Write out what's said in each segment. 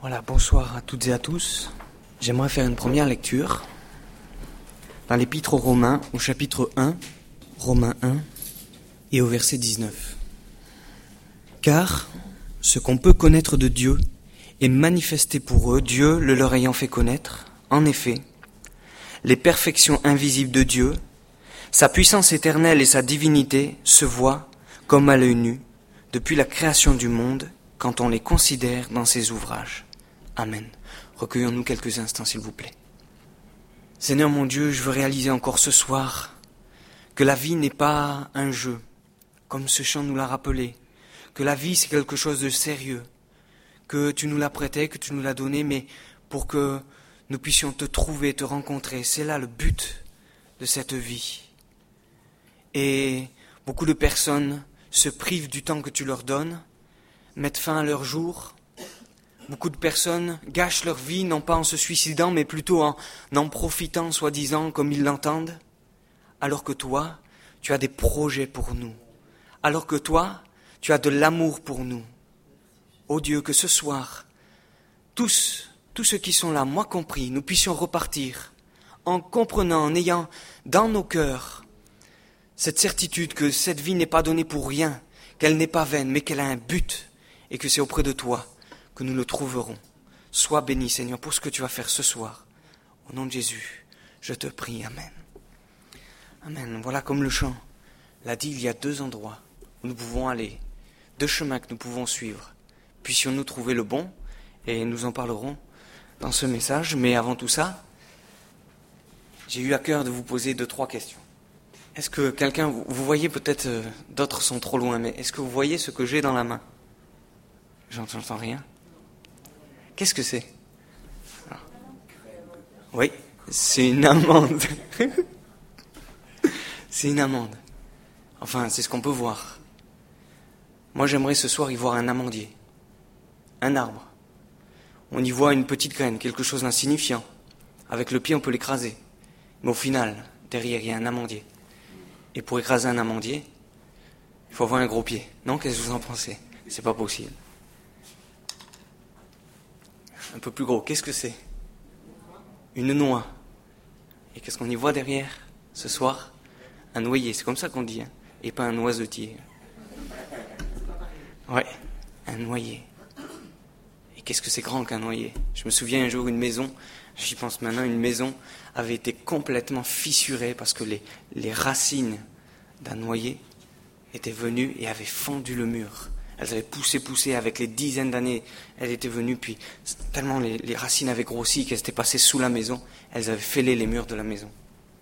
Voilà, bonsoir à toutes et à tous. J'aimerais faire une première lecture dans l'Épître aux Romains, au chapitre 1, Romains 1, et au verset 19. Car ce qu'on peut connaître de Dieu est manifesté pour eux, Dieu le leur ayant fait connaître. En effet, les perfections invisibles de Dieu, sa puissance éternelle et sa divinité se voient comme à l'œil nu depuis la création du monde quand on les considère dans ses ouvrages. Amen. Recueillons-nous quelques instants, s'il vous plaît. Seigneur mon Dieu, je veux réaliser encore ce soir que la vie n'est pas un jeu, comme ce chant nous l'a rappelé, que la vie c'est quelque chose de sérieux, que tu nous l'as prêté, que tu nous l'as donné, mais pour que nous puissions te trouver, te rencontrer. C'est là le but de cette vie. Et beaucoup de personnes se privent du temps que tu leur donnes, mettent fin à leur jour. Beaucoup de personnes gâchent leur vie, non pas en se suicidant, mais plutôt en profitant, soi-disant, comme ils l'entendent. Alors que toi, tu as des projets pour nous. Alors que toi, tu as de l'amour pour nous. Ô Dieu, que ce soir, tous ceux qui sont là, moi compris, nous puissions repartir en comprenant, en ayant dans nos cœurs cette certitude que cette vie n'est pas donnée pour rien, qu'elle n'est pas vaine, mais qu'elle a un but et que c'est auprès de toi que nous le trouverons. Sois béni, Seigneur, pour ce que tu vas faire ce soir. Au nom de Jésus, je te prie. Amen. Amen. Voilà comme le chant l'a dit, il y a deux endroits où nous pouvons aller, deux chemins que nous pouvons suivre. Puissions-nous trouver le bon, et nous en parlerons dans ce message. Mais avant tout ça, j'ai eu à cœur de vous poser 2-3 questions. Est-ce que quelqu'un, vous voyez peut-être, d'autres sont trop loin, mais est-ce que vous voyez ce que j'ai dans la main? J'entends rien. Qu'est-ce que c'est? Oui, c'est une amande. C'est une amande. Enfin, c'est ce qu'on peut voir. Moi, j'aimerais ce soir y voir un amandier. Un arbre. On y voit une petite graine, quelque chose d'insignifiant. Avec le pied, on peut l'écraser. Mais au final, derrière, il y a un amandier. Et pour écraser un amandier, il faut avoir un gros pied. Non, qu'est-ce que vous en pensez? C'est pas possible. Un peu plus gros, qu'est-ce que c'est? Une noix. Et qu'est-ce qu'on y voit derrière, ce soir? Un noyer, c'est comme ça qu'on dit, hein, et pas un noisetier. Ouais, un noyer. Et qu'est-ce que c'est grand qu'un noyer? Je me souviens un jour, une maison, j'y pense maintenant, une maison avait été complètement fissurée parce que les racines d'un noyer étaient venues et avaient fondu le mur. Elles avaient poussé avec les dizaines d'années. Elles étaient venues, puis tellement les racines avaient grossi qu'elles étaient passées sous la maison, elles avaient fêlé les murs de la maison.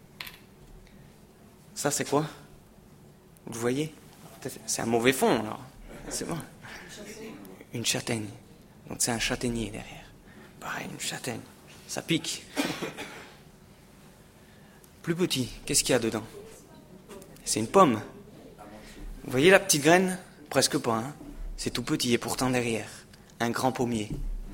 Ça, c'est quoi? Vous le voyez? C'est un mauvais fond, alors. C'est bon. Une châtaigne. Donc c'est un châtaignier derrière. Pareil, une châtaigne. Ça pique. Plus petit, qu'est-ce qu'il y a dedans? C'est une pomme. Vous voyez la petite graine? Presque pas, hein? C'est tout petit et pourtant derrière, un grand pommier.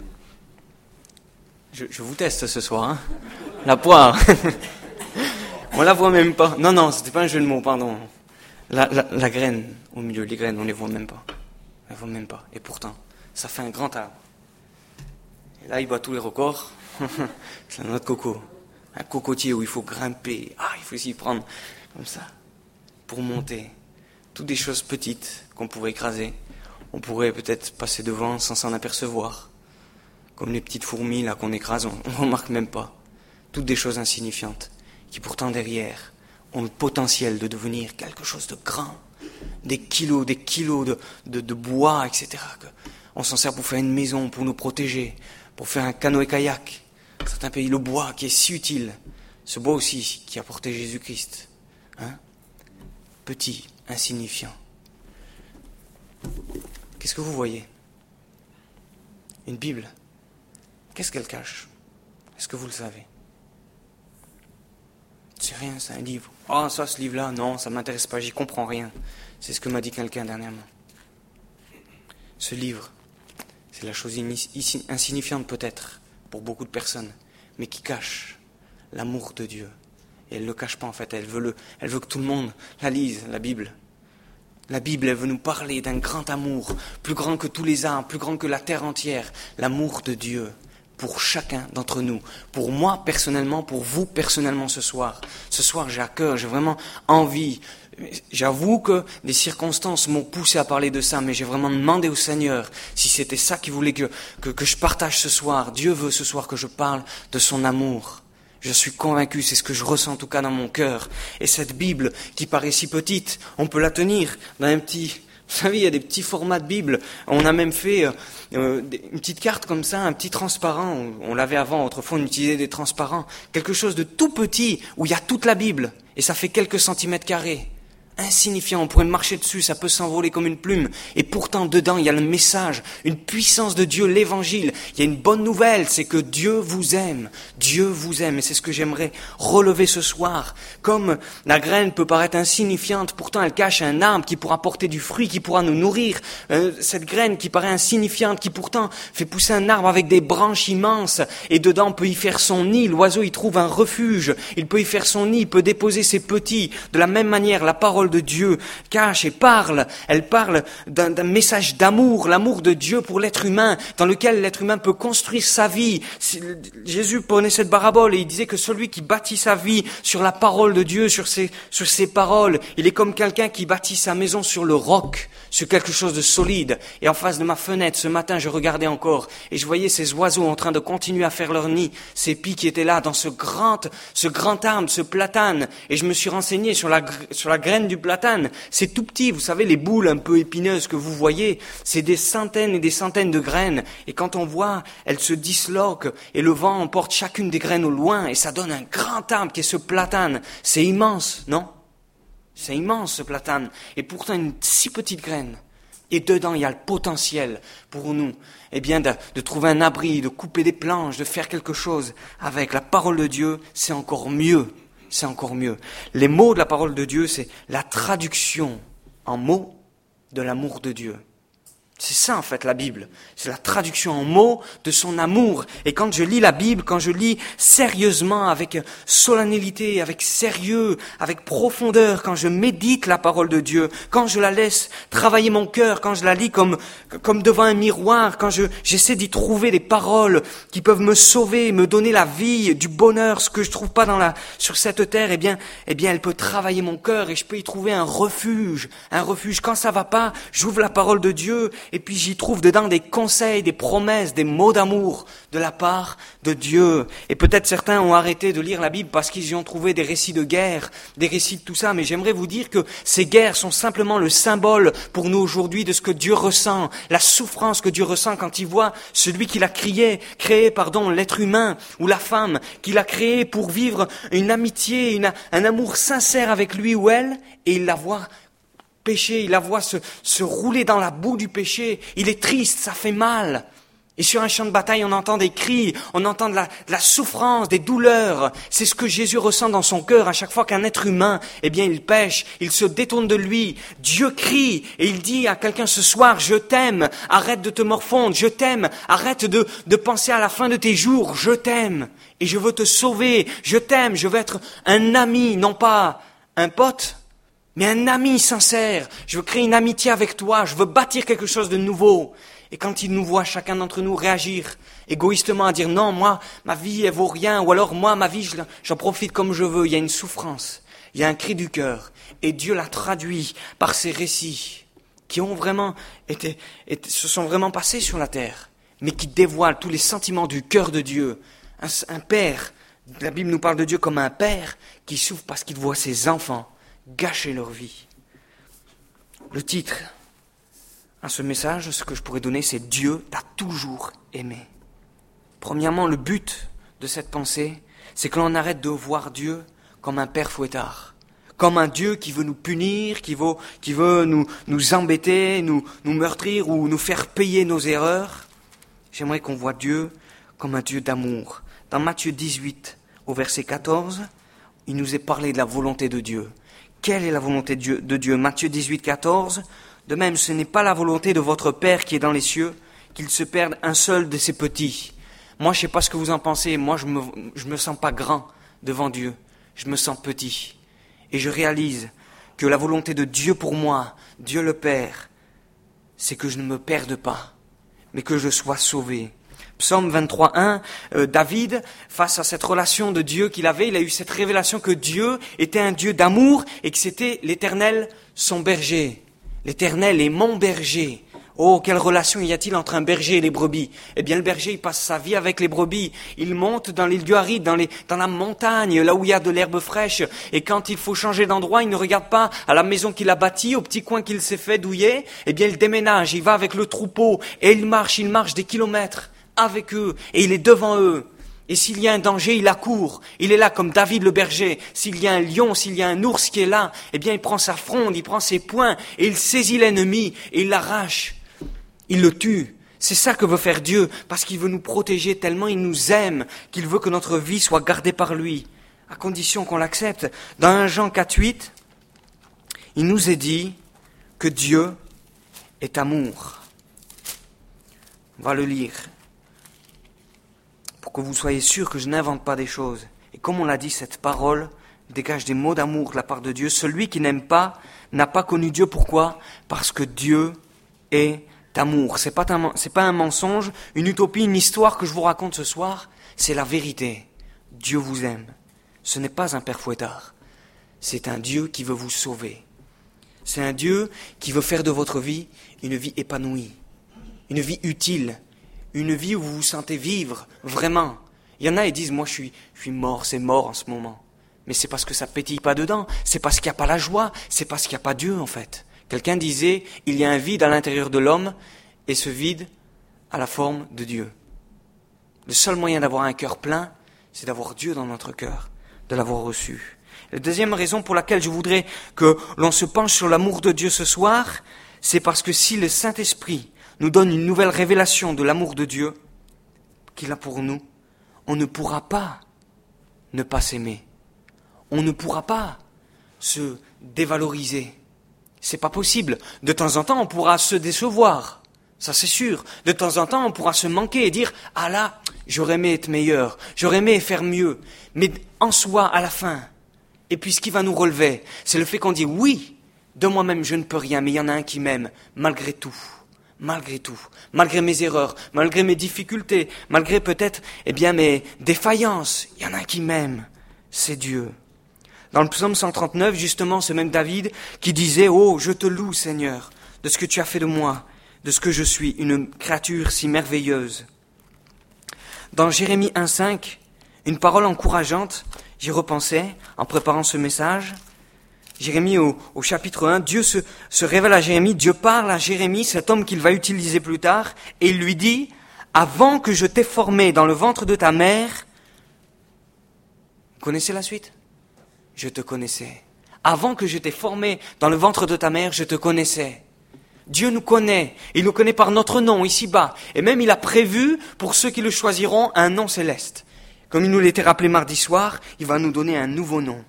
Je vous teste ce soir, hein? La poire. On la voit même pas. Non, c'était pas un jeu de mots, pardon. La graine au milieu, les graines, on les voit même pas. On les voit même pas. Et pourtant, ça fait un grand arbre. Et là, il bat tous les records. C'est un autre coco. Un cocotier où il faut grimper. Il faut s'y prendre comme ça pour monter. Toutes des choses petites qu'on pourrait écraser. On pourrait peut-être passer devant sans s'en apercevoir. Comme les petites fourmis là qu'on écrase, on ne remarque même pas. Toutes des choses insignifiantes qui pourtant derrière ont le potentiel de devenir quelque chose de grand. Des kilos de bois, etc. On s'en sert pour faire une maison, pour nous protéger, pour faire un canoë-kayak. Certains pays, le bois qui est si utile. Ce bois aussi qui a porté Jésus-Christ. Hein? Petit, insignifiant. Qu'est-ce que vous voyez? Une Bible. Qu'est-ce qu'elle cache? Est-ce que vous le savez? C'est rien, c'est un livre. Ça, ce livre-là, non, ça ne m'intéresse pas, j'y comprends rien. C'est ce que m'a dit quelqu'un dernièrement. Ce livre, c'est la chose insignifiante peut-être pour beaucoup de personnes, mais qui cache l'amour de Dieu. Et elle ne le cache pas en fait, elle veut que tout le monde la lise, la Bible. La Bible, elle veut nous parler d'un grand amour, plus grand que tous les arbres, plus grand que la terre entière, l'amour de Dieu pour chacun d'entre nous, pour moi personnellement, pour vous personnellement ce soir. Ce soir, j'ai à cœur, j'ai vraiment envie. J'avoue que des circonstances m'ont poussé à parler de ça, mais j'ai vraiment demandé au Seigneur si c'était ça qu'il voulait que je partage ce soir. Dieu veut ce soir que je parle de son amour. Je suis convaincu, c'est ce que je ressens en tout cas dans mon cœur. Et cette Bible, qui paraît si petite, on peut la tenir dans un petit... Vous savez, il y a des petits formats de Bible. On a même fait une petite carte comme ça, un petit transparent. On l'avait avant, autrefois on utilisait des transparents. Quelque chose de tout petit, où il y a toute la Bible. Et ça fait quelques centimètres carrés. Insignifiant, on pourrait marcher dessus, ça peut s'envoler comme une plume. Et pourtant, dedans, il y a le message, une puissance de Dieu, l'évangile. Il y a une bonne nouvelle, c'est que Dieu vous aime. Dieu vous aime. Et c'est ce que j'aimerais relever ce soir. Comme la graine peut paraître insignifiante, pourtant elle cache un arbre qui pourra porter du fruit, qui pourra nous nourrir. Cette graine qui paraît insignifiante, qui pourtant fait pousser un arbre avec des branches immenses. Et dedans, on peut y faire son nid. L'oiseau y trouve un refuge. Il peut y faire son nid, il peut déposer ses petits. De la même manière, la parole de Dieu cache et parle. Elle parle d'un message d'amour, l'amour de Dieu pour l'être humain, dans lequel l'être humain peut construire sa vie. Jésus prenait cette parabole et il disait que celui qui bâtit sa vie sur la parole de Dieu, sur ses paroles, il est comme quelqu'un qui bâtit sa maison sur le roc, sur quelque chose de solide. Et en face de ma fenêtre, ce matin, je regardais encore et je voyais ces oiseaux en train de continuer à faire leur nid, ces pies qui étaient là dans ce grand arbre, ce platane. Et je me suis renseigné sur la graine du platane. C'est tout petit, vous savez, les boules un peu épineuses que vous voyez, c'est des centaines et des centaines de graines. Et quand on voit, elles se disloquent et le vent emporte chacune des graines au loin et ça donne un grand arbre qui est ce platane. C'est immense, non? C'est immense ce platane. Et pourtant une si petite graine. Et dedans, il y a le potentiel pour nous, eh bien, de trouver un abri, de couper des planches, de faire quelque chose avec la parole de Dieu, c'est encore mieux. C'est encore mieux. Les mots de la parole de Dieu, c'est la traduction en mots de l'amour de Dieu. C'est ça en fait la Bible, c'est la traduction en mots de son amour. Et quand je lis la Bible, quand je lis sérieusement, avec solennité, avec sérieux, avec profondeur, quand je médite la parole de Dieu, quand je la laisse travailler mon cœur, quand je la lis comme devant un miroir, quand j'essaie d'y trouver des paroles qui peuvent me sauver, me donner la vie, du bonheur, ce que je trouve pas sur cette terre, eh bien elle peut travailler mon cœur et je peux y trouver un refuge. Quand ça va pas, j'ouvre la parole de Dieu. Et puis j'y trouve dedans des conseils, des promesses, des mots d'amour de la part de Dieu. Et peut-être certains ont arrêté de lire la Bible parce qu'ils y ont trouvé des récits de guerre, des récits de tout ça. Mais j'aimerais vous dire que ces guerres sont simplement le symbole pour nous aujourd'hui de ce que Dieu ressent, la souffrance que Dieu ressent quand il voit celui qu'il a créé, l'être humain ou la femme, qu'il a créé pour vivre une amitié, un amour sincère avec lui ou elle, et il la voit péché, il la voit se rouler dans la boue du péché. Il est triste, ça fait mal. Et sur un champ de bataille, on entend des cris, on entend de la souffrance, des douleurs. C'est ce que Jésus ressent dans son cœur à chaque fois qu'un être humain, il pêche, il se détourne de lui. Dieu crie et il dit à quelqu'un ce soir, je t'aime, arrête de te morfondre, je t'aime, arrête de penser à la fin de tes jours, je t'aime. Et je veux te sauver, je t'aime, je veux être un ami, non pas un pote, mais un ami sincère. Je veux créer une amitié avec toi. Je veux bâtir quelque chose de nouveau. Et quand il nous voit, chacun d'entre nous, réagir égoïstement à dire non, moi, ma vie, elle vaut rien. Ou alors, moi, ma vie, j'en profite comme je veux. Il y a une souffrance. Il y a un cri du cœur. Et Dieu l'a traduit par ces récits qui ont vraiment se sont vraiment passés sur la terre, mais qui dévoilent tous les sentiments du cœur de Dieu. Un père, la Bible nous parle de Dieu comme un père qui souffre parce qu'il voit ses enfants gâcher leur vie. Le titre à ce message, ce que je pourrais donner, c'est Dieu t'a toujours aimé. Premièrement, le but de cette pensée, c'est que l'on arrête de voir Dieu comme un père fouettard, comme un Dieu qui veut nous punir, qui veut nous embêter, nous meurtrir ou nous faire payer nos erreurs. J'aimerais qu'on voit Dieu comme un Dieu d'amour. Dans Matthieu 18, au verset 14, il nous est parlé de la volonté de Dieu. Quelle est la volonté de Dieu? Matthieu 18, 14. De même, ce n'est pas la volonté de votre Père qui est dans les cieux qu'il se perde un seul de ses petits. Moi, je ne sais pas ce que vous en pensez. Moi, je me sens pas grand devant Dieu. Je me sens petit. Et je réalise que la volonté de Dieu pour moi, Dieu le Père, c'est que je ne me perde pas, mais que je sois sauvé. Psaume 23:1, David, face à cette relation de Dieu qu'il avait, il a eu cette révélation que Dieu était un Dieu d'amour et que c'était l'Éternel son berger. L'Éternel est mon berger. Oh, quelle relation y a-t-il entre un berger et les brebis? Eh bien, le berger, il passe sa vie avec les brebis. Il monte dans les lieux arides, dans la montagne, là où il y a de l'herbe fraîche. Et quand il faut changer d'endroit, il ne regarde pas à la maison qu'il a bâtie, au petit coin qu'il s'est fait douiller. Eh bien, il déménage, il va avec le troupeau et il marche des kilomètres avec eux et il est devant eux. Et s'il y a un danger, il accourt. Il est là comme David le berger. S'il y a un lion, s'il y a un ours qui est là, eh bien, il prend sa fronde, il prend ses poings et il saisit l'ennemi et il l'arrache. Il le tue. C'est ça que veut faire Dieu, parce qu'il veut nous protéger tellement il nous aime, qu'il veut que notre vie soit gardée par lui, à condition qu'on l'accepte. Dans 1 Jean 4:8, il nous est dit que Dieu est amour. On va le lire, pour que vous soyez sûrs que je n'invente pas des choses. Et comme on l'a dit, cette parole dégage des mots d'amour de la part de Dieu. Celui qui n'aime pas n'a pas connu Dieu. Pourquoi? Parce que Dieu est amour. C'est pas un mensonge, une utopie, une histoire que je vous raconte ce soir. C'est la vérité. Dieu vous aime. Ce n'est pas un père fouettard. C'est un Dieu qui veut vous sauver. C'est un Dieu qui veut faire de votre vie une vie épanouie, une vie utile, une vie où vous vous sentez vivre, vraiment. Il y en a qui disent, moi je suis mort, c'est mort en ce moment. Mais c'est parce que ça pétille pas dedans, c'est parce qu'il n'y a pas la joie, c'est parce qu'il n'y a pas Dieu en fait. Quelqu'un disait, il y a un vide à l'intérieur de l'homme, et ce vide a la forme de Dieu. Le seul moyen d'avoir un cœur plein, c'est d'avoir Dieu dans notre cœur, de l'avoir reçu. La deuxième raison pour laquelle je voudrais que l'on se penche sur l'amour de Dieu ce soir, c'est parce que si le Saint-Esprit nous donne une nouvelle révélation de l'amour de Dieu qu'il a pour nous, on ne pourra pas ne pas s'aimer. On ne pourra pas se dévaloriser. C'est pas possible. De temps en temps, on pourra se décevoir. Ça, c'est sûr. De temps en temps, on pourra se manquer et dire, ah là, j'aurais aimé être meilleur. J'aurais aimé faire mieux. Mais en soi, à la fin, et puis ce qui va nous relever, c'est le fait qu'on dit, oui, de moi-même, je ne peux rien, mais il y en a un qui m'aime, malgré tout. Malgré tout. Malgré mes erreurs, malgré mes difficultés, malgré peut-être, mes défaillances. Il y en a un qui m'aime. C'est Dieu. Dans le psaume 139, justement, ce même David qui disait « Oh, je te loue, Seigneur, de ce que tu as fait de moi, de ce que je suis, une créature si merveilleuse. » Dans Jérémie 1,5, une parole encourageante, j'y repensais en préparant ce message. Jérémie au chapitre 1, Dieu se révèle à Jérémie, Dieu parle à Jérémie, cet homme qu'il va utiliser plus tard, et il lui dit « Avant que je t'ai formé dans le ventre de ta mère, vous connaissez la suite ? Je te connaissais. Avant que je t'ai formé dans le ventre de ta mère, je te connaissais. » Dieu nous connaît. Il nous connaît par notre nom, ici-bas. Et même il a prévu, pour ceux qui le choisiront, un nom céleste. Comme il nous l'était rappelé mardi soir, il va nous donner un nouveau nom.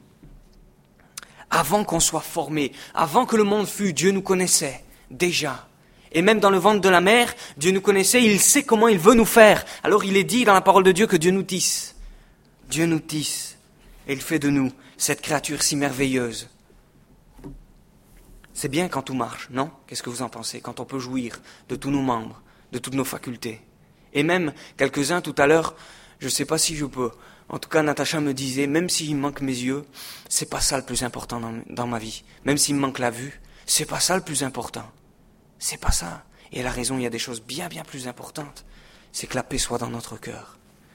Avant qu'on soit formé, avant que le monde fût, Dieu nous connaissait, déjà. Et même dans le ventre de la mère, Dieu nous connaissait, il sait comment il veut nous faire. Alors il est dit dans la parole de Dieu que Dieu nous tisse. Dieu nous tisse. Et il fait de nous cette créature si merveilleuse. C'est bien quand tout marche, non? Qu'est-ce que vous en pensez? Quand on peut jouir de tous nos membres, de toutes nos facultés. Et même, quelques-uns tout à l'heure, je ne sais pas si je peux. En tout cas, Natacha me disait, même s'il me manque mes yeux, c'est pas ça le plus important dans ma vie. Même s'il me manque la vue, c'est pas ça le plus important. C'est pas ça. Et elle a raison, il y a des choses bien, bien plus importantes. C'est que la paix soit dans notre cœur.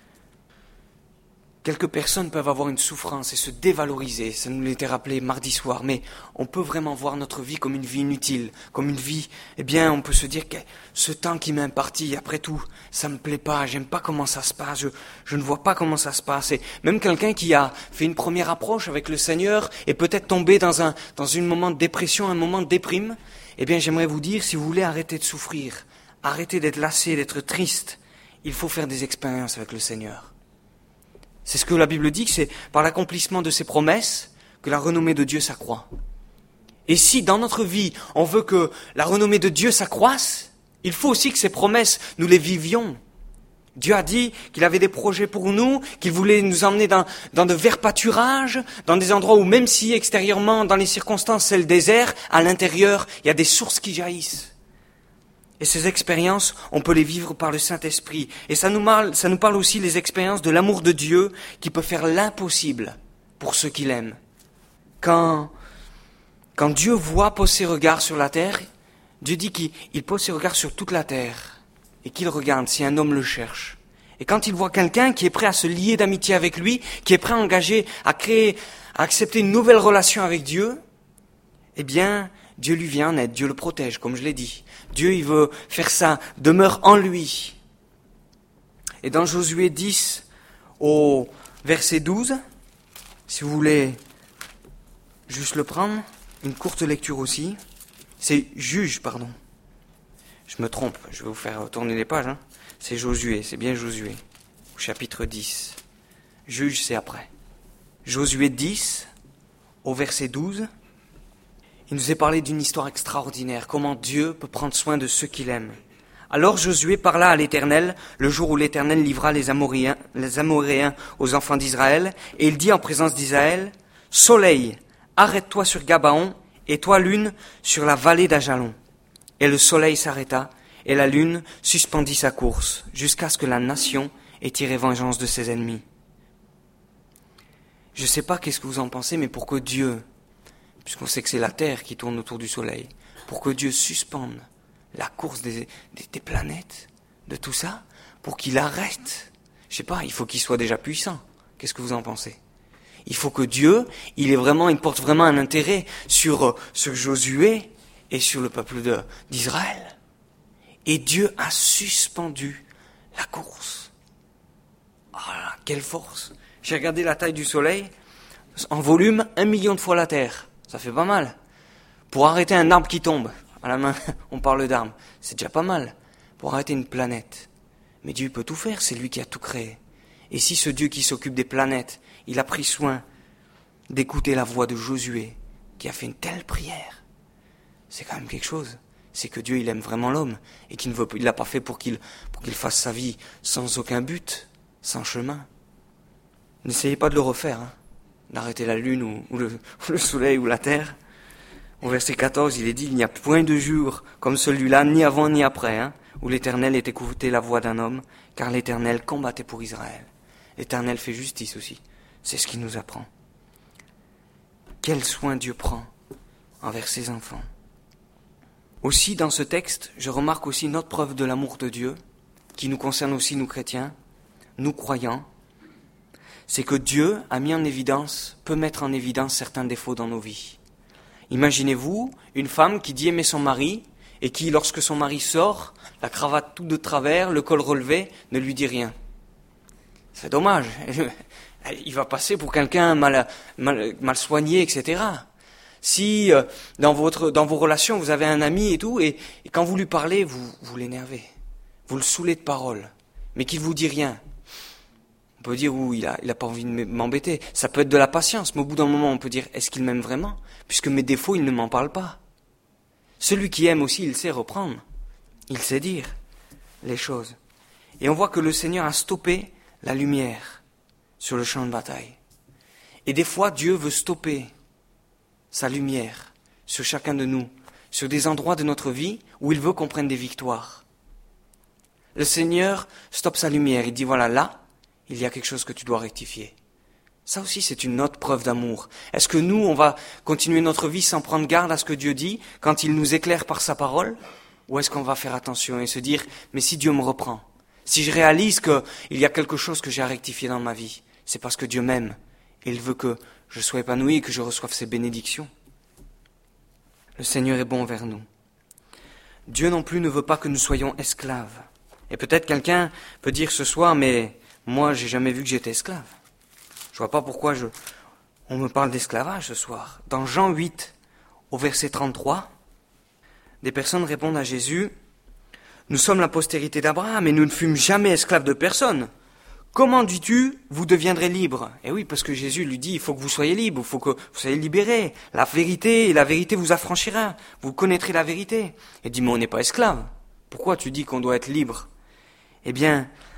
Quelques personnes peuvent avoir une souffrance et se dévaloriser, ça nous l'était rappelé mardi soir, mais on peut vraiment voir notre vie comme une vie inutile, comme une vie, on peut se dire que ce temps qui m'est imparti, après tout, ça me plaît pas, j'aime pas comment ça se passe, je ne vois pas comment ça se passe. Et même quelqu'un qui a fait une première approche avec le Seigneur et peut-être tombé dans un moment de dépression, un moment de déprime, j'aimerais vous dire, si vous voulez arrêter de souffrir, arrêter d'être lassé, d'être triste, il faut faire des expériences avec le Seigneur. C'est ce que la Bible dit, que c'est par l'accomplissement de ses promesses que la renommée de Dieu s'accroît. Et si dans notre vie, on veut que la renommée de Dieu s'accroisse, il faut aussi que ces promesses, nous les vivions. Dieu a dit qu'il avait des projets pour nous, qu'il voulait nous emmener dans de verts pâturages, dans des endroits où même si extérieurement, dans les circonstances, c'est le désert, à l'intérieur, il y a des sources qui jaillissent. Et ces expériences, on peut les vivre par le Saint-Esprit. Et ça nous parle aussi des expériences de l'amour de Dieu qui peut faire l'impossible pour ceux qui l'aiment. Quand Dieu pose ses regards sur la terre, Dieu dit qu'il pose ses regards sur toute la terre. Et qu'il regarde si un homme le cherche. Et quand il voit quelqu'un qui est prêt à se lier d'amitié avec lui, qui est prêt à engager, à accepter une nouvelle relation avec Dieu, eh bien, Dieu lui vient en aide, Dieu le protège, comme je l'ai dit. Dieu, il veut faire ça, demeure en lui. Et dans Josué 10, au verset 12, si vous voulez juste le prendre, une courte lecture aussi, c'est Juge, pardon. Je me trompe, je vais vous faire tourner les pages. C'est Josué, c'est bien Josué, au chapitre 10. Juge, c'est après. Josué 10, au verset 12, il nous est parlé d'une histoire extraordinaire, comment Dieu peut prendre soin de ceux qu'il aime. Alors Josué parla à l'Éternel, le jour où l'Éternel livra les Amoréens aux enfants d'Israël, et il dit en présence d'Israël, « Soleil, arrête-toi sur Gabaon, et toi lune sur la vallée d'Ajalon. » Et le soleil s'arrêta, et la lune suspendit sa course, jusqu'à ce que la nation ait tiré vengeance de ses ennemis. Je ne sais pas qu'est-ce que vous en pensez, mais pour que Dieu, puisqu'on sait que c'est la terre qui tourne autour du soleil, pour que Dieu suspende la course des planètes, de tout ça, pour qu'il arrête, je sais pas, il faut qu'il soit déjà puissant. Qu'est-ce que vous en pensez ? Il faut que Dieu, il porte vraiment un intérêt sur Josué, et sur le peuple d'Israël. Et Dieu a suspendu la course. Oh là, quelle force! J'ai regardé la taille du soleil, en volume, 1 million de fois la Terre. Ça fait pas mal. Pour arrêter un arbre qui tombe, à la main, on parle d'arbre, c'est déjà pas mal. Pour arrêter une planète. Mais Dieu peut tout faire, c'est lui qui a tout créé. Et si ce Dieu qui s'occupe des planètes, il a pris soin d'écouter la voix de Josué, qui a fait une telle prière, c'est quand même quelque chose. C'est que Dieu, il aime vraiment l'homme et qu'il ne l'a pas fait pour qu'il fasse sa vie sans aucun but, sans chemin. N'essayez pas de le refaire, d'arrêter la lune ou le soleil ou la terre. Au verset 14, il est dit, il n'y a point de jour comme celui-là, ni avant ni après, où l'Éternel ait écouté la voix d'un homme, car l'Éternel combattait pour Israël. L'Éternel fait justice aussi. C'est ce qu'il nous apprend. Quel soin Dieu prend envers ses enfants. Aussi, dans ce texte, je remarque aussi une autre preuve de l'amour de Dieu, qui nous concerne aussi, nous chrétiens, nous croyants, c'est que Dieu peut mettre en évidence certains défauts dans nos vies. Imaginez-vous une femme qui dit aimer son mari, et qui, lorsque son mari sort, la cravate toute de travers, le col relevé, ne lui dit rien. C'est dommage, il va passer pour quelqu'un mal soigné, etc. Si dans vos relations vous avez un ami et tout, et quand vous lui parlez, vous l'énervez, vous le saoulez de paroles, mais qu'il vous dit rien. On peut dire il a pas envie de m'embêter. Ça peut être de la patience, mais au bout d'un moment on peut dire est-ce qu'il m'aime vraiment ? Puisque mes défauts il ne m'en parle pas. Celui qui aime aussi il sait reprendre, il sait dire les choses. Et on voit que le Seigneur a stoppé la lumière sur le champ de bataille. Et des fois Dieu veut stopper sa lumière sur chacun de nous, sur des endroits de notre vie où il veut qu'on prenne des victoires. Le Seigneur stoppe sa lumière, il dit voilà, là, il y a quelque chose que tu dois rectifier. Ça aussi, c'est une autre preuve d'amour. Est-ce que nous, on va continuer notre vie sans prendre garde à ce que Dieu dit quand il nous éclaire par sa parole ? Ou est-ce qu'on va faire attention et se dire mais si Dieu me reprend, si je réalise qu'il y a quelque chose que j'ai à rectifier dans ma vie, c'est parce que Dieu m'aime et il veut que je sois épanoui et que je reçoive ses bénédictions. Le Seigneur est bon envers nous. Dieu non plus ne veut pas que nous soyons esclaves. Et peut-être quelqu'un peut dire ce soir, mais moi j'ai jamais vu que j'étais esclave. Je vois pas pourquoi on me parle d'esclavage ce soir. Dans Jean 8, au verset 33, des personnes répondent à Jésus, « Nous sommes la postérité d'Abraham et nous ne fûmes jamais esclaves de personne. Comment dis-tu, vous deviendrez libres ?» Eh oui, parce que Jésus lui dit, il faut que vous soyez libres, il faut que vous soyez libérés. La vérité vous affranchira, vous connaîtrez la vérité. Il dit, mais on n'est pas esclaves. Pourquoi tu dis qu'on doit être libre ? Eh bien,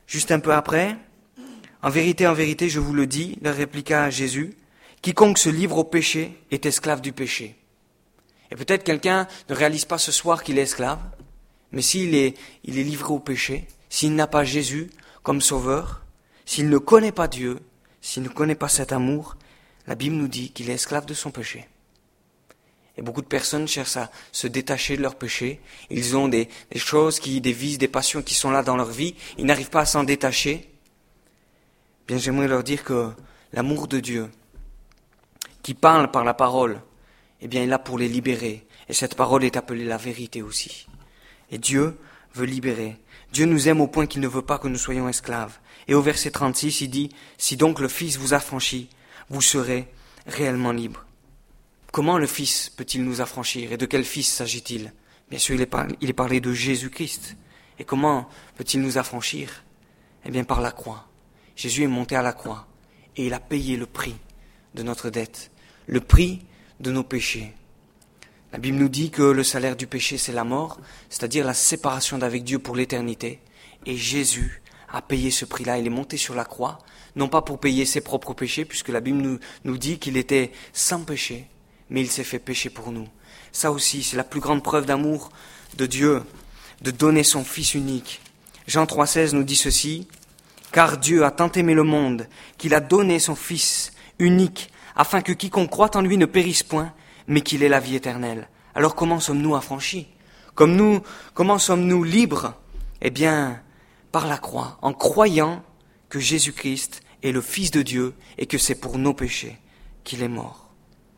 Juste un peu après, en vérité, je vous le dis, leur répliqua Jésus, quiconque se livre au péché est esclave du péché. Et peut-être quelqu'un ne réalise pas ce soir qu'il est esclave, mais s'il est livré au péché, s'il n'a pas Jésus comme sauveur, s'il ne connaît pas Dieu, s'il ne connaît pas cet amour, la Bible nous dit qu'il est esclave de son péché. Et beaucoup de personnes cherchent à se détacher de leur péché. Ils ont des choses, des vices, des passions qui sont là dans leur vie. Ils n'arrivent pas à s'en détacher. Bien, j'aimerais leur dire que l'amour de Dieu, qui parle par la parole, eh bien, est là pour les libérer. Et cette parole est appelée la vérité aussi. Et Dieu veut libérer. Dieu nous aime au point qu'il ne veut pas que nous soyons esclaves. Et au verset 36, il dit, « Si donc le Fils vous affranchit, vous serez réellement libres. » Comment le Fils peut-il nous affranchir? Et de quel Fils s'agit-il? Bien sûr, il est parlé de Jésus-Christ. Et comment peut-il nous affranchir? Eh bien, par la croix. Jésus est monté à la croix et il a payé le prix de notre dette, le prix de nos péchés. La Bible nous dit que le salaire du péché, c'est la mort, c'est-à-dire la séparation d'avec Dieu pour l'éternité. Et Jésus a payé ce prix-là. Il est monté sur la croix, non pas pour payer ses propres péchés, puisque la Bible nous dit qu'il était sans péché, mais il s'est fait pécher pour nous. Ça aussi, c'est la plus grande preuve d'amour de Dieu, de donner son Fils unique. Jean 3,16 nous dit ceci, « Car Dieu a tant aimé le monde qu'il a donné son Fils unique, afin que quiconque croit en lui ne périsse point, mais qu'il ait la vie éternelle. » Alors comment sommes-nous affranchis? Comment sommes-nous libres? Eh bien, par la croix, en croyant que Jésus-Christ est le Fils de Dieu et que c'est pour nos péchés qu'il est mort.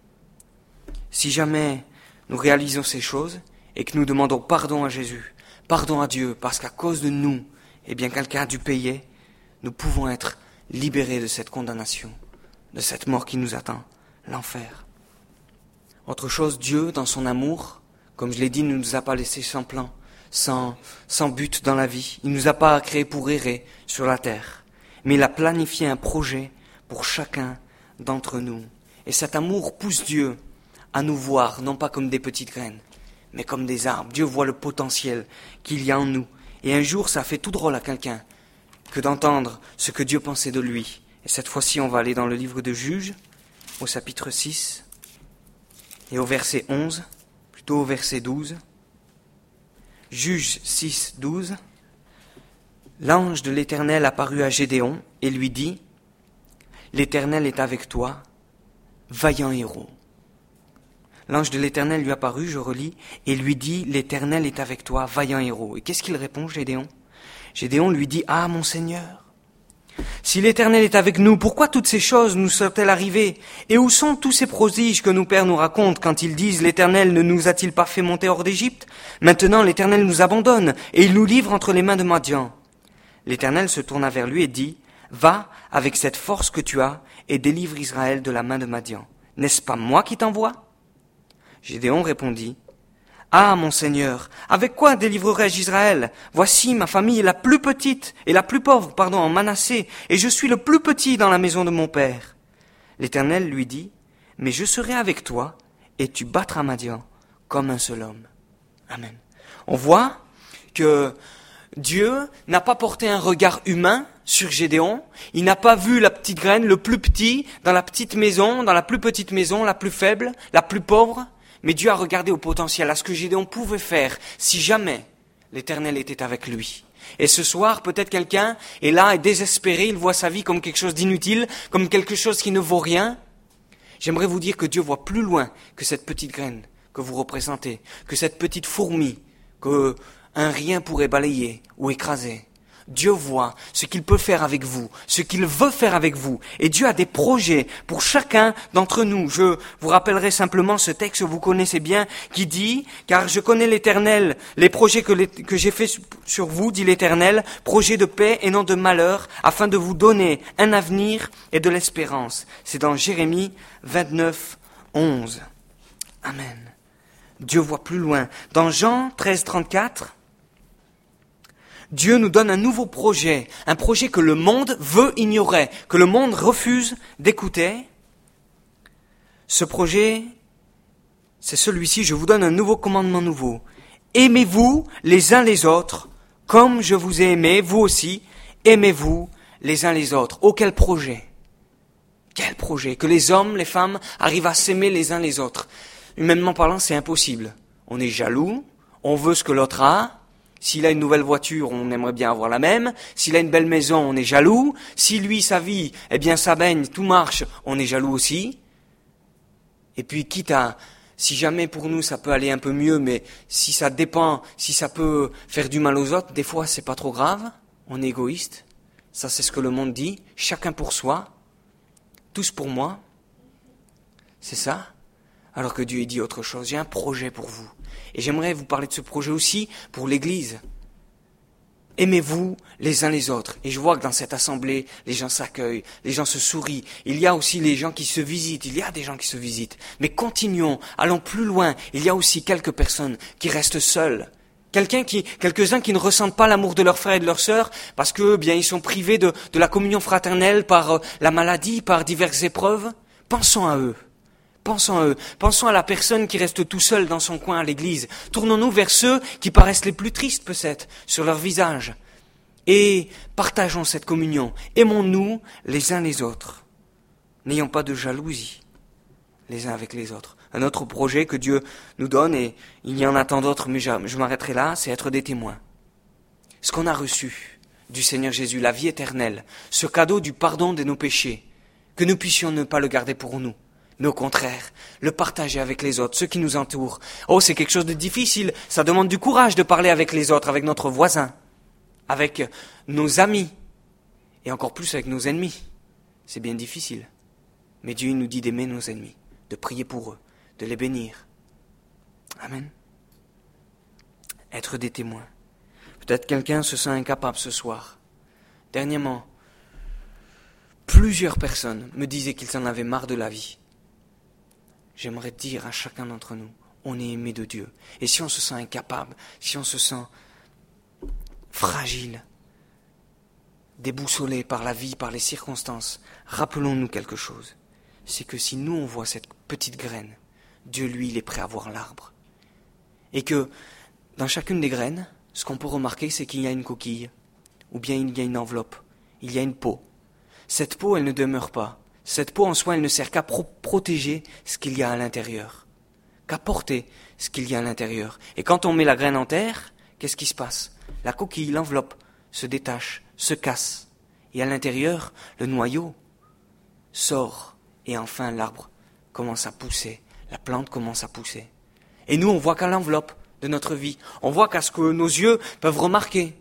Si jamais nous réalisons ces choses et que nous demandons pardon à Jésus, pardon à Dieu, parce qu'à cause de nous, eh bien quelqu'un a dû payer, nous pouvons être libérés de cette condamnation, de cette mort qui nous attend, l'enfer. Autre chose, Dieu, dans son amour, comme je l'ai dit, ne nous a pas laissés sans plan, sans but dans la vie. Il ne nous a pas créés pour errer sur la terre, mais il a planifié un projet pour chacun d'entre nous. Et cet amour pousse Dieu à nous voir, non pas comme des petites graines, mais comme des arbres. Dieu voit le potentiel qu'il y a en nous. Et un jour, ça fait tout drôle à quelqu'un que d'entendre ce que Dieu pensait de lui. Et cette fois-ci, on va aller dans le livre de Juges, au chapitre 6, et au verset 11, plutôt au verset 12. Juges 6, 12. L'ange de l'Éternel apparut à Gédéon et lui dit, « L'Éternel est avec toi, vaillant héros. » L'ange de l'Éternel lui apparut, je relis, et lui dit, « L'Éternel est avec toi, vaillant héros. » Et qu'est-ce qu'il répond, Gédéon? Gédéon lui dit, « Ah, mon Seigneur, si l'Éternel est avec nous, pourquoi toutes ces choses nous sont-elles arrivées? Et où sont tous ces prodiges que nos pères nous racontent quand ils disent, l'Éternel ne nous a-t-il pas fait monter hors d'Égypte? Maintenant l'Éternel nous abandonne, et il nous livre entre les mains de Madian. » L'Éternel se tourna vers lui et dit, « Va avec cette force que tu as, et délivre Israël de la main de Madian. N'est-ce pas moi qui t'envoie? » Gédéon répondit, « Ah, mon Seigneur, avec quoi délivrerai-je Israël? Voici, ma famille est la plus petite et la plus pauvre, en Manassé, et je suis le plus petit dans la maison de mon père. » L'Éternel lui dit, « Mais je serai avec toi, et tu battras Madian comme un seul homme. » Amen. On voit que Dieu n'a pas porté un regard humain sur Gédéon. Il n'a pas vu la petite graine, le plus petit, dans la petite maison, dans la plus petite maison, la plus faible, la plus pauvre. Mais Dieu a regardé au potentiel, à ce que Gédéon pouvait faire si jamais l'Éternel était avec lui. Et ce soir, peut-être quelqu'un est là, est désespéré, il voit sa vie comme quelque chose d'inutile, comme quelque chose qui ne vaut rien. J'aimerais vous dire que Dieu voit plus loin que cette petite graine que vous représentez, que cette petite fourmi qu'un rien pourrait balayer ou écraser. Dieu voit ce qu'il peut faire avec vous, ce qu'il veut faire avec vous. Et Dieu a des projets pour chacun d'entre nous. Je vous rappellerai simplement ce texte que vous connaissez bien qui dit, « Car je connais l'Éternel, les projets que j'ai faits sur vous, dit l'Éternel, projets de paix et non de malheur, afin de vous donner un avenir et de l'espérance. » C'est dans Jérémie 29, 11. Amen. Dieu voit plus loin. Dans Jean 13, 34, Dieu nous donne un nouveau projet, un projet que le monde veut ignorer, que le monde refuse d'écouter. Ce projet, c'est celui-ci, je vous donne un nouveau commandement nouveau. Aimez-vous les uns les autres, comme je vous ai aimé, vous aussi, Aimez-vous les uns les autres. Oh, quel projet! Quel projet! Que les hommes, les femmes arrivent à s'aimer les uns les autres. Humainement parlant, c'est impossible. On est jaloux, on veut ce que l'autre a. S'il a une nouvelle voiture, on aimerait bien avoir la même. S'il a une belle maison, on est jaloux. Si lui, sa vie, ça baigne, tout marche, on est jaloux aussi. Et puis, si jamais pour nous ça peut aller un peu mieux, mais si ça dépend, si ça peut faire du mal aux autres, des fois c'est pas trop grave, on est égoïste. Ça c'est ce que le monde dit, chacun pour soi, tous pour moi. C'est ça? Alors que Dieu dit autre chose, j'ai un projet pour vous. Et j'aimerais vous parler de ce projet aussi pour l'Église. Aimez-vous les uns les autres. Et je vois que dans cette assemblée, les gens s'accueillent, les gens se sourient. Il y a aussi les gens qui se visitent, il y a des gens qui se visitent. Mais continuons, allons plus loin. Il y a aussi quelques personnes qui restent seules. Quelques-uns qui ne ressentent pas l'amour de leurs frères et de leurs sœurs parce que, ils sont privés de la communion fraternelle par la maladie, par diverses épreuves. Pensons à eux. Pensons à la personne qui reste tout seul dans son coin à l'église. Tournons-nous vers ceux qui paraissent les plus tristes peut-être sur leur visage. Et partageons cette communion. Aimons-nous les uns les autres. N'ayons pas de jalousie les uns avec les autres. Un autre projet que Dieu nous donne, et il y en a tant d'autres, mais je m'arrêterai là, c'est être des témoins. Ce qu'on a reçu du Seigneur Jésus, la vie éternelle, ce cadeau du pardon de nos péchés, que nous puissions ne pas le garder pour nous, mais au contraire, le partager avec les autres, ceux qui nous entourent. Oh, c'est quelque chose de difficile, ça demande du courage de parler avec les autres, avec notre voisin, avec nos amis, et encore plus avec nos ennemis. C'est bien difficile. Mais Dieu nous dit d'aimer nos ennemis, de prier pour eux, de les bénir. Amen. Être des témoins. Peut-être quelqu'un se sent incapable ce soir. Dernièrement, plusieurs personnes me disaient qu'ils en avaient marre de la vie. J'aimerais dire à chacun d'entre nous, on est aimé de Dieu. Et si on se sent incapable, si on se sent fragile, déboussolé par la vie, par les circonstances, rappelons-nous quelque chose. C'est que si nous on voit cette petite graine, Dieu lui il est prêt à voir l'arbre. Et que dans chacune des graines, ce qu'on peut remarquer c'est qu'il y a une coquille, ou bien il y a une enveloppe, il y a une peau. Cette peau elle ne demeure pas. Cette peau en soi, elle ne sert qu'à protéger ce qu'il y a à l'intérieur, qu'à porter ce qu'il y a à l'intérieur. Et quand on met la graine en terre, qu'est-ce qui se passe? La coquille, l'enveloppe, se détache, se casse. Et à l'intérieur, le noyau sort. Et enfin, l'arbre commence à pousser, la plante commence à pousser. Et nous, on voit qu'à l'enveloppe de notre vie, on voit qu'à ce que nos yeux peuvent remarquer.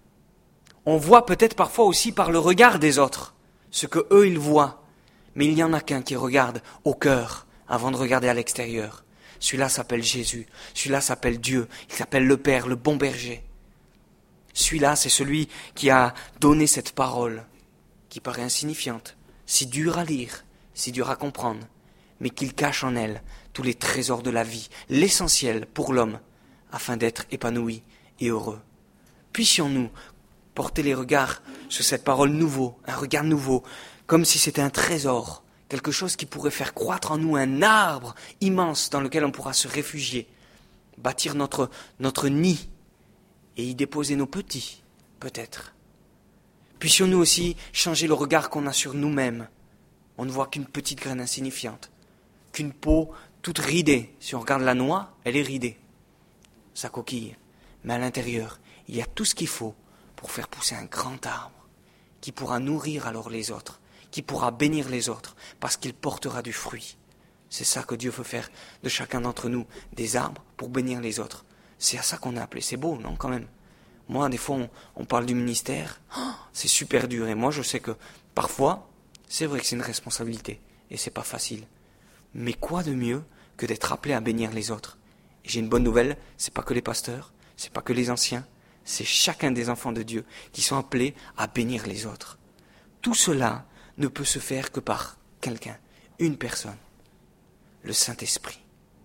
On voit peut-être parfois aussi par le regard des autres, ce que eux ils voient. Mais il n'y en a qu'un qui regarde au cœur avant de regarder à l'extérieur. Celui-là s'appelle Jésus. Celui-là s'appelle Dieu. Il s'appelle le Père, le bon berger. Celui-là, c'est celui qui a donné cette parole, qui paraît insignifiante, si dure à lire, si dure à comprendre, mais qu'il cache en elle tous les trésors de la vie, l'essentiel pour l'homme, afin d'être épanoui et heureux. Puissions-nous porter les regards sur cette parole nouveau, un regard nouveau, comme si c'était un trésor, quelque chose qui pourrait faire croître en nous un arbre immense dans lequel on pourra se réfugier, bâtir notre nid et y déposer nos petits, peut-être. Puissions-nous aussi changer le regard qu'on a sur nous-mêmes. On ne voit qu'une petite graine insignifiante, qu'une peau toute ridée. Si on regarde la noix, elle est ridée, sa coquille. Mais à l'intérieur, il y a tout ce qu'il faut pour faire pousser un grand arbre qui pourra nourrir alors les autres, qui pourra bénir les autres, parce qu'il portera du fruit. C'est ça que Dieu veut faire de chacun d'entre nous, des arbres pour bénir les autres. C'est à ça qu'on est appelé. C'est beau, non, quand même? Moi, des fois, on parle du ministère, c'est super dur. Et moi, je sais que parfois, c'est vrai que c'est une responsabilité, et c'est pas facile. Mais quoi de mieux que d'être appelé à bénir les autres? Et j'ai une bonne nouvelle, c'est pas que les pasteurs, c'est pas que les anciens, c'est chacun des enfants de Dieu qui sont appelés à bénir les autres. Tout cela ne peut se faire que par quelqu'un, une personne, le Saint-Esprit.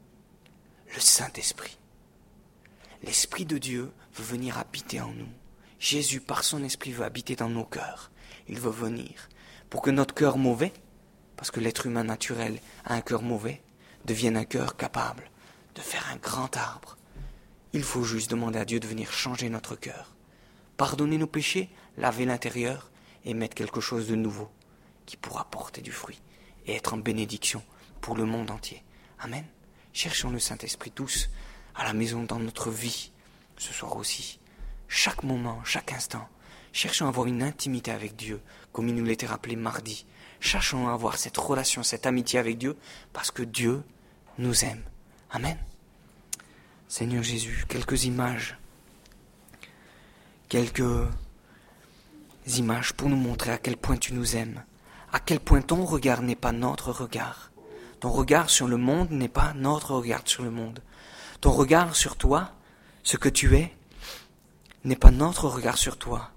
Le Saint-Esprit. L'Esprit de Dieu veut venir habiter en nous. Jésus, par son Esprit, veut habiter dans nos cœurs. Il veut venir pour que notre cœur mauvais, parce que l'être humain naturel a un cœur mauvais, devienne un cœur capable de faire un grand arbre. Il faut juste demander à Dieu de venir changer notre cœur pardonner nos péchés, laver l'intérieur et mettre quelque chose de nouveau qui pourra porter du fruit et être en bénédiction pour le monde entier. Amen. Cherchons le Saint-Esprit tous à la maison, dans notre vie, ce soir aussi. Chaque moment, chaque instant, cherchons à avoir une intimité avec Dieu, comme il nous l'était rappelé mardi. Cherchons à avoir cette relation, cette amitié avec Dieu, parce que Dieu nous aime. Amen. Seigneur Jésus, quelques images pour nous montrer à quel point tu nous aimes, à quel point ton regard n'est pas notre regard. Ton regard sur le monde n'est pas notre regard sur le monde. Ton regard sur toi, ce que tu es, n'est pas notre regard sur toi.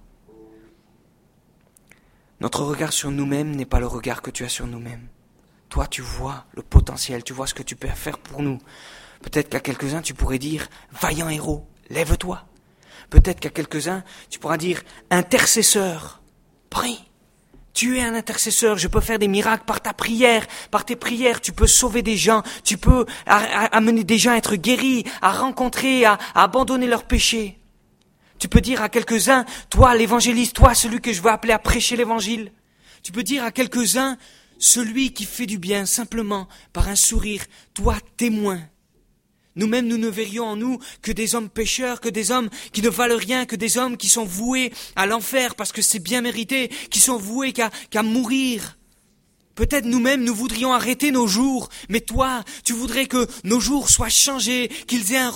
Notre regard sur nous-mêmes n'est pas le regard que tu as sur nous-mêmes. Toi, tu vois le potentiel, tu vois ce que tu peux faire pour nous. Peut-être qu'à quelques-uns, tu pourrais dire « Vaillant héros, lève-toi ». Peut-être qu'à quelques-uns, tu pourras dire « Intercesseur, prie ». Tu es un intercesseur, je peux faire des miracles par ta prière, par tes prières, tu peux sauver des gens, tu peux amener des gens à être guéris, à rencontrer, à abandonner leurs péchés. Tu peux dire à quelques-uns, toi l'évangéliste, toi celui que je veux appeler à prêcher l'évangile. Tu peux dire à quelques-uns, celui qui fait du bien simplement par un sourire, toi témoin. Nous-mêmes, nous ne verrions en nous que des hommes pécheurs, que des hommes qui ne valent rien, que des hommes qui sont voués à l'enfer parce que c'est bien mérité, qui sont voués qu'à mourir. Peut-être nous-mêmes, nous voudrions arrêter nos jours, mais toi, tu voudrais que nos jours soient changés, qu'ils aient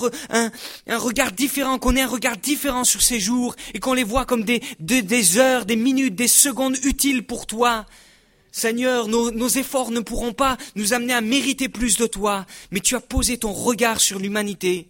un regard différent, qu'on ait un regard différent sur ces jours et qu'on les voit comme des heures, des minutes, des secondes utiles pour toi. Seigneur, nos efforts ne pourront pas nous amener à mériter plus de toi, mais tu as posé ton regard sur l'humanité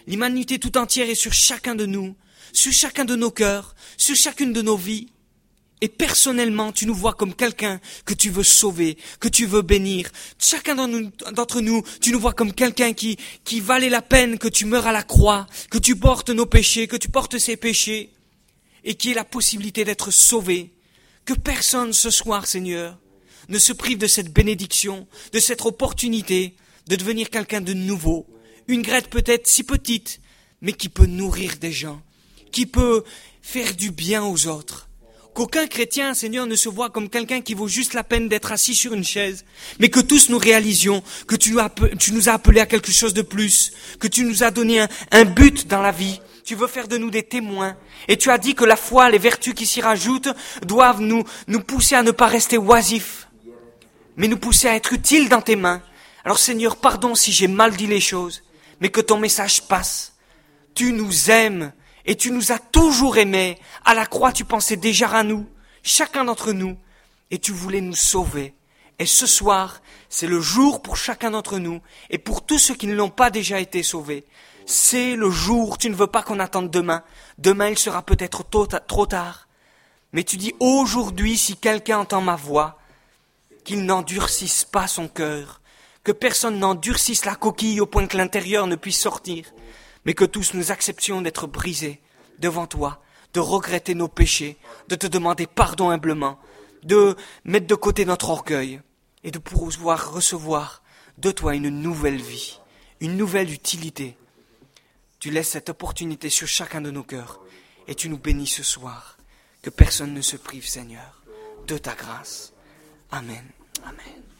tout entière et sur chacun de nous, sur chacun de nos cœurs, sur chacune de nos vies. Et personnellement, tu nous vois comme quelqu'un que tu veux sauver, que tu veux bénir. Chacun d'entre nous, tu nous vois comme quelqu'un qui valait la peine que tu meures à la croix, que tu portes nos péchés, que tu portes ses péchés, et qui ait la possibilité d'être sauvé. Que personne ce soir, Seigneur, ne se prive de cette bénédiction, de cette opportunité de devenir quelqu'un de nouveau. Une graine peut-être si petite, mais qui peut nourrir des gens, qui peut faire du bien aux autres. Qu'aucun chrétien, Seigneur, ne se voit comme quelqu'un qui vaut juste la peine d'être assis sur une chaise, mais que tous nous réalisions que tu nous as appelés à quelque chose de plus, que tu nous as donné un but dans la vie. Tu veux faire de nous des témoins. Et tu as dit que la foi, les vertus qui s'y rajoutent, doivent nous pousser à ne pas rester oisifs, mais nous pousser à être utiles dans tes mains. Alors Seigneur, pardon si j'ai mal dit les choses, mais que ton message passe. Tu nous aimes et tu nous as toujours aimés. À la croix, tu pensais déjà à nous, chacun d'entre nous, et tu voulais nous sauver. Et ce soir, c'est le jour pour chacun d'entre nous, et pour tous ceux qui ne l'ont pas déjà été sauvés. C'est le jour, tu ne veux pas qu'on attende demain. Demain, il sera peut-être trop tard. Mais tu dis aujourd'hui, si quelqu'un entend ma voix, qu'il n'endurcisse pas son cœur, que personne n'endurcisse la coquille au point que l'intérieur ne puisse sortir, mais que tous nous acceptions d'être brisés devant toi, de regretter nos péchés, de te demander pardon humblement, de mettre de côté notre orgueil et de pouvoir recevoir de toi une nouvelle vie, une nouvelle utilité. Tu laisses cette opportunité sur chacun de nos cœurs et tu nous bénis ce soir. Que personne ne se prive, Seigneur, de ta grâce. Amen. Amen.